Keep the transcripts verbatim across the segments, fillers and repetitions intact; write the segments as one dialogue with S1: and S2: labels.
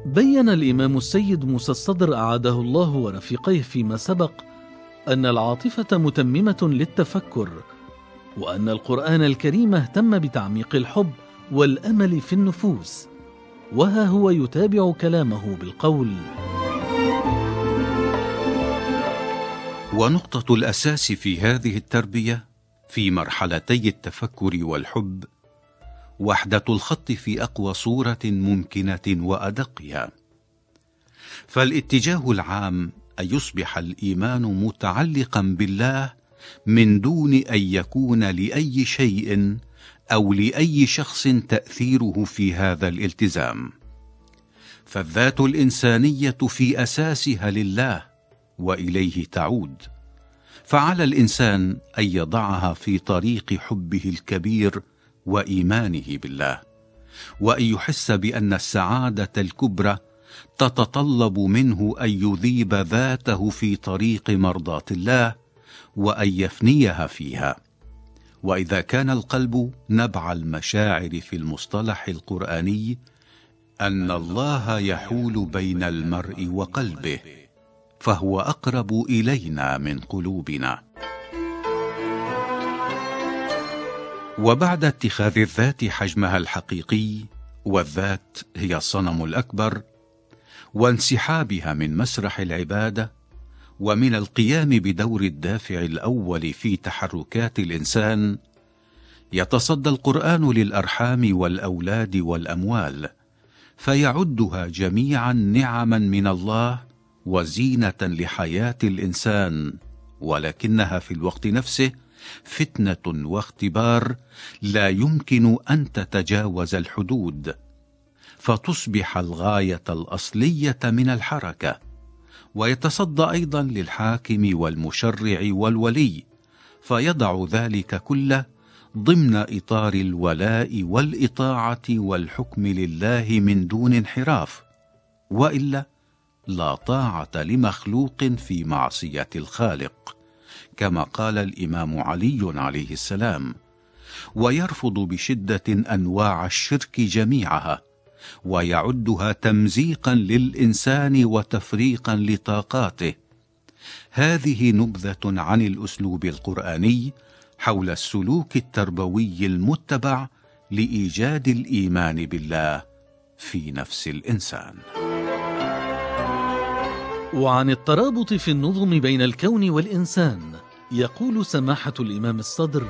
S1: بين الإمام السيد موسى الصدر أعاده الله ورفيقيه فيما سبق أن العاطفة متممة للتفكر، وأن القرآن الكريم اهتم بتعميق الحب والأمل في النفوس، وها هو يتابع كلامه بالقول:
S2: ونقطة الأساس في هذه التربية في مرحلتي التفكر والحب وحدة الخط في أقوى صورة ممكنة وأدقها. فالاتجاه العام أن يصبح الإيمان متعلقا بالله من دون أن يكون لأي شيء أو لأي شخص تأثيره في هذا الالتزام. فالذات الإنسانية في أساسها لله وإليه تعود، فعلى الإنسان أن يضعها في طريق حبه الكبير وإيمانه بالله، وأن يحس بأن السعادة الكبرى تتطلب منه أن يذيب ذاته في طريق مرضاة الله وأن يفنيها فيها. وإذا كان القلب نبع المشاعر في المصطلح القرآني أن الله يحول بين المرء وقلبه، فهو أقرب إلينا من قلوبنا. وبعد اتخاذ الذات حجمها الحقيقي، والذات هي الصنم الأكبر، وانسحابها من مسرح العبادة ومن القيام بدور الدافع الأول في تحركات الإنسان، يتصدى القرآن للأرحام والأولاد والأموال، فيعدها جميعا نعما من الله وزينة لحياة الإنسان، ولكنها في الوقت نفسه فتنة واختبار لا يمكن أن تتجاوز الحدود، فتصبح الغاية الأصلية من الحركة. ويتصدى أيضا للحاكم والمشرع والولي، فيضع ذلك كله ضمن إطار الولاء والإطاعة والحكم لله من دون انحراف، وإلا لا طاعة لمخلوق في معصية الخالق، كما قال الإمام علي عليه السلام. ويرفض بشدة أنواع الشرك جميعها، ويعدها تمزيقا للإنسان وتفريقا لطاقاته. هذه نبذة عن الأسلوب القرآني حول السلوك التربوي المتبع لإيجاد الإيمان بالله في نفس الإنسان.
S1: وعن الترابط في النظم بين الكون والإنسان يقول سماحة الإمام الصدر: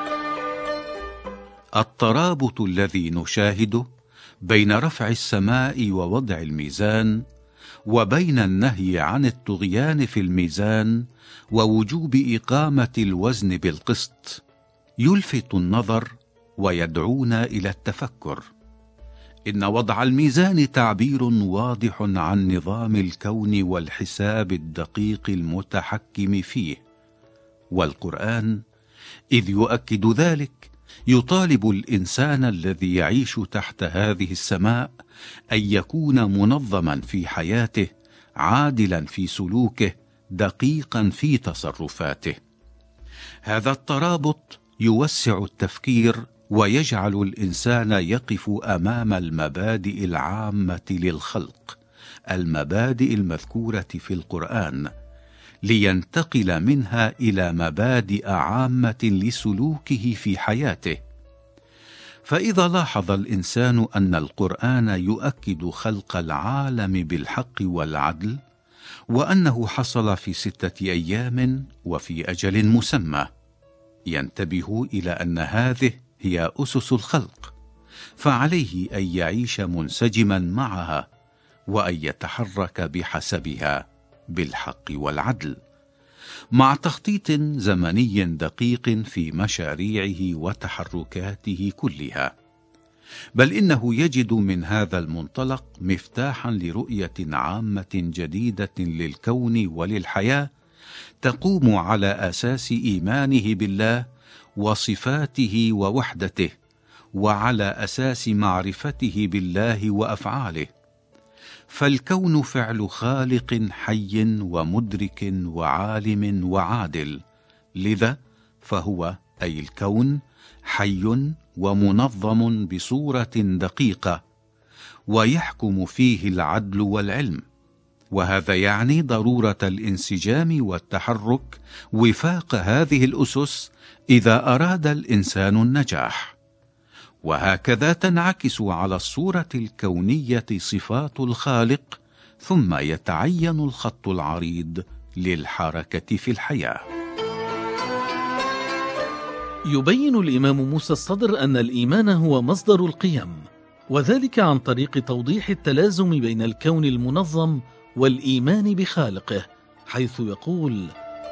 S2: الترابط الذي نشاهده بين رفع السماء ووضع الميزان، وبين النهي عن الطغيان في الميزان ووجوب إقامة الوزن بالقسط، يلفت النظر ويدعونا إلى التفكر. إن وضع الميزان تعبير واضح عن نظام الكون والحساب الدقيق المتحكم فيه، والقرآن إذ يؤكد ذلك يطالب الإنسان الذي يعيش تحت هذه السماء أن يكون منظما في حياته، عادلا في سلوكه، دقيقا في تصرفاته. هذا الترابط يوسع التفكير ويجعل الإنسان يقف أمام المبادئ العامة للخلق، المبادئ المذكورة في القرآن، لينتقل منها إلى مبادئ عامة لسلوكه في حياته. فإذا لاحظ الإنسان أن القرآن يؤكد خلق العالم بالحق والعدل، وأنه حصل في ستة أيام وفي أجل مسمى، ينتبه إلى أن هذه هي أسس الخلق، فعليه أن يعيش منسجما معها، وأن يتحرك بحسبها بالحق والعدل، مع تخطيط زمني دقيق في مشاريعه وتحركاته كلها. بل إنه يجد من هذا المنطلق مفتاحا لرؤية عامة جديدة للكون وللحياة، تقوم على أساس إيمانه بالله وصفاته ووحدته، وعلى أساس معرفته بالله وأفعاله. فالكون فعل خالق حي ومدرك وعالم وعادل، لذا فهو أي الكون حي ومنظم بصورة دقيقة، ويحكم فيه العدل والعلم، وهذا يعني ضرورة الانسجام والتحرك وفاق هذه الأسس إذا أراد الإنسان النجاح. وهكذا تنعكس على الصورة الكونية صفات الخالق، ثم يتعين الخط العريض للحركة في الحياة.
S1: يبين الإمام موسى الصدر أن الإيمان هو مصدر القيم، وذلك عن طريق توضيح التلازم بين الكون المنظم والإيمان بخالقه، حيث يقول: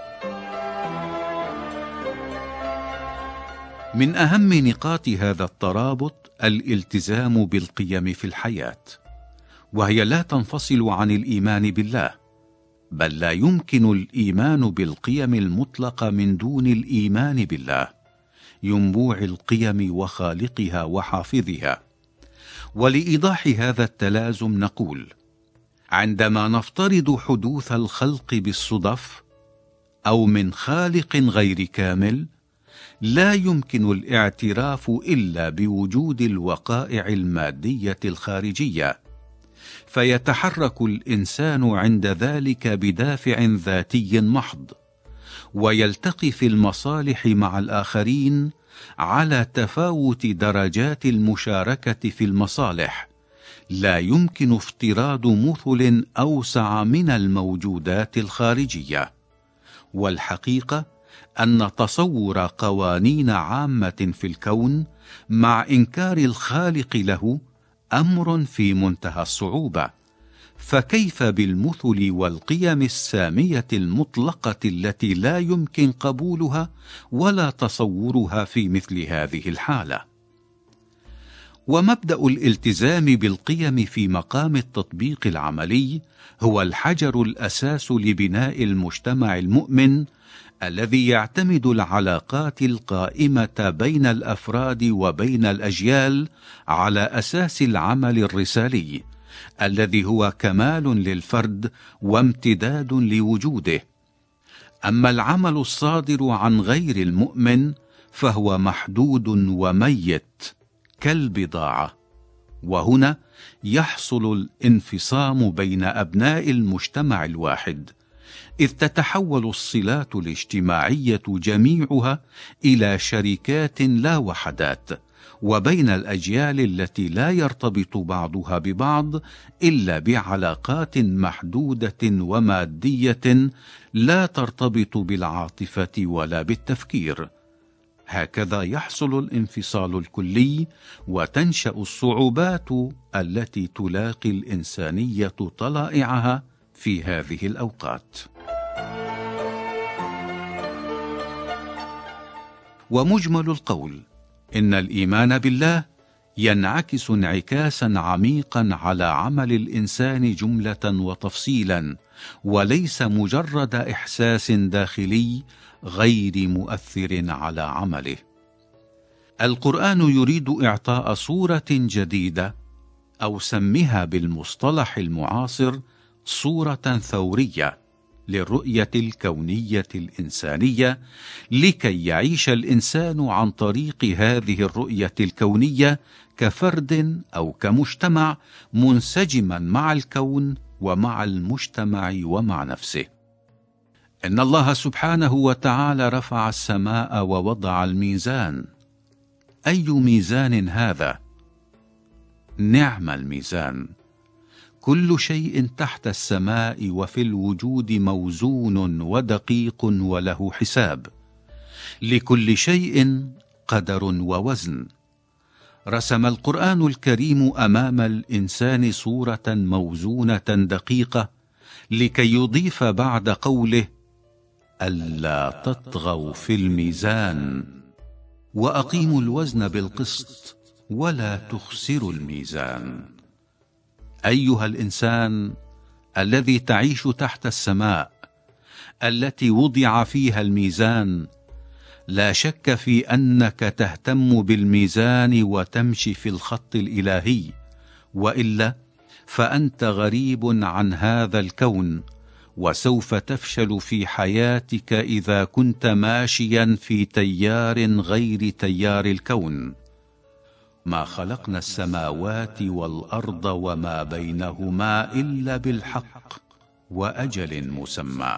S2: من أهم نقاط هذا الترابط الالتزام بالقيم في الحياة، وهي لا تنفصل عن الإيمان بالله، بل لا يمكن الإيمان بالقيم المطلقة من دون الإيمان بالله، ينبوع القيم وخالقها وحافظها. ولإيضاح هذا التلازم نقول: عندما نفترض حدوث الخلق بالصدف أو من خالق غير كامل، لا يمكن الاعتراف إلا بوجود الوقائع المادية الخارجية، فيتحرك الإنسان عند ذلك بدافع ذاتي محض، ويلتقي في المصالح مع الآخرين على تفاوت درجات المشاركة في المصالح. لا يمكن افتراض مثل أوسع من الموجودات الخارجية. والحقيقة أن تصور قوانين عامة في الكون مع إنكار الخالق له أمر في منتهى الصعوبة، فكيف بالمثل والقيم السامية المطلقة التي لا يمكن قبولها ولا تصورها في مثل هذه الحالة؟ ومبدأ الالتزام بالقيم في مقام التطبيق العملي هو الحجر الأساس لبناء المجتمع المؤمن، الذي يعتمد العلاقات القائمة بين الأفراد وبين الأجيال على أساس العمل الرسالي، الذي هو كمال للفرد وامتداد لوجوده. أما العمل الصادر عن غير المؤمن فهو محدود وميت كالبضاعة. وهنا يحصل الانفصام بين أبناء المجتمع الواحد، إذ تتحول الصلات الاجتماعية جميعها إلى شركات لا وحدات، وبين الأجيال التي لا يرتبط بعضها ببعض إلا بعلاقات محدودة ومادية لا ترتبط بالعاطفة ولا بالتفكير. هكذا يحصل الانفصال الكلي، وتنشأ الصعوبات التي تلاقي الإنسانية طلائعها في هذه الأوقات. ومجمل القول إن الإيمان بالله ينعكس انعكاسا عميقا على عمل الإنسان جملة وتفصيلا، وليس مجرد إحساس داخلي غير مؤثر على عمله. القرآن يريد إعطاء صورة جديدة، أو سمها بالمصطلح المعاصر صورة ثورية، للرؤية الكونية الإنسانية، لكي يعيش الإنسان عن طريق هذه الرؤية الكونية كفرد أو كمجتمع منسجما مع الكون ومع المجتمع ومع نفسه. إن الله سبحانه وتعالى رفع السماء ووضع الميزان. أي ميزان هذا؟ نعم الميزان. كل شيء تحت السماء وفي الوجود موزون ودقيق وله حساب. لكل شيء قدر ووزن. رسم القرآن الكريم أمام الإنسان صورة موزونة دقيقة، لكي يضيف بعد قوله: ألا تطغوا في الميزان وأقيموا الوزن بالقسط ولا تخسروا الميزان. أيها الإنسان الذي تعيش تحت السماء التي وضع فيها الميزان، لا شك في أنك تهتم بالميزان وتمشي في الخط الإلهي، وإلا فأنت غريب عن هذا الكون، وسوف تفشل في حياتك إذا كنت ماشيا في تيار غير تيار الكون. ما خلقنا السماوات والأرض وما بينهما إلا بالحق وأجل مسمى.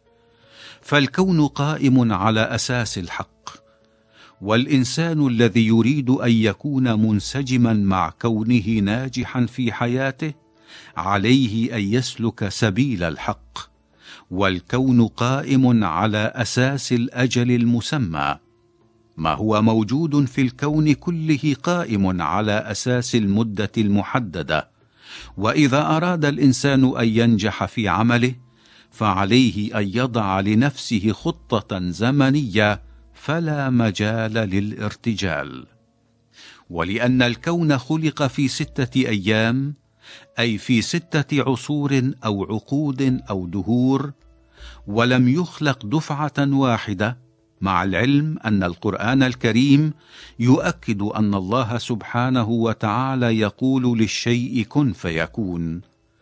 S2: فالكون قائم على أساس الحق، والإنسان الذي يريد أن يكون منسجما مع كونه ناجحا في حياته عليه أن يسلك سبيل الحق، والكون قائم على أساس الأجل المسمى. ما هو موجود في الكون كله قائم على أساس المدة المحددة، وإذا أراد الإنسان أن ينجح في عمله فعليه أن يضع لنفسه خطة زمنية فلا مجال للارتجال. ولأن الكون خلق في ستة أيام، أي في ستة عصور أو عقود أو دهور، ولم يخلق دفعة واحدة، مع العلم أن القرآن الكريم يؤكد أن الله سبحانه وتعالى يقول للشيء كن فيكون،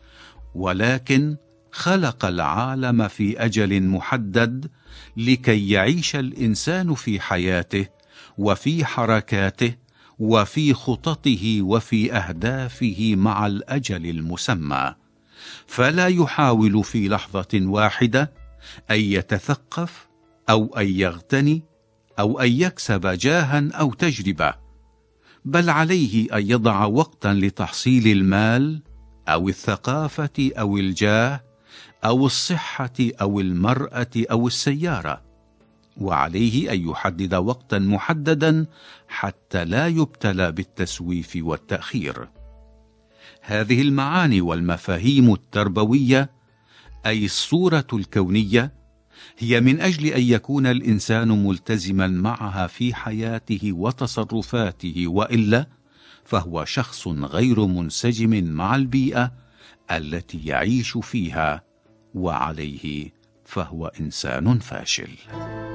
S2: ولكن خلق العالم في أجل محدد لكي يعيش الإنسان في حياته وفي حركاته وفي خططه وفي أهدافه مع الأجل المسمى، فلا يحاول في لحظة واحدة أن يتثقف أو أن يغتني أو أن يكسب جاها أو تجربة، بل عليه أن يضع وقتا لتحصيل المال أو الثقافة أو الجاه أو الصحة أو المرأة أو السيارة، وعليه أن يحدد وقتا محددا حتى لا يبتلى بالتسويف والتأخير. هذه المعاني والمفاهيم التربوية، أي الصورة الكونية، هي من أجل أن يكون الإنسان ملتزما معها في حياته وتصرفاته، وإلا فهو شخص غير منسجم مع البيئة التي يعيش فيها، وعليه فهو إنسان فاشل.